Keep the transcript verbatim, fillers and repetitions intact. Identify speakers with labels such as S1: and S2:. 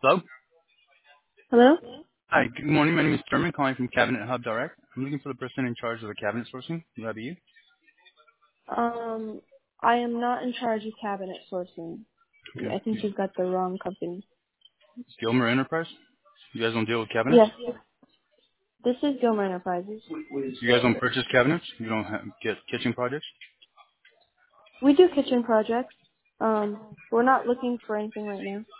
S1: Hello?
S2: Hello?
S1: Hi, good morning. My name is Sherman, calling from Cabinet Hub Direct. I'm looking for the person in charge of the cabinet sourcing. Will that be you?
S2: Um, I am not in charge of cabinet sourcing.
S1: Okay.
S2: I think you've got the wrong company.
S1: It's Gilmer Enterprise? You guys don't deal with cabinets?
S2: Yes, this is Gilmer Enterprises.
S1: You guys don't purchase cabinets? You don't have, get kitchen projects?
S2: We do kitchen projects. Um, we're not looking for anything right now.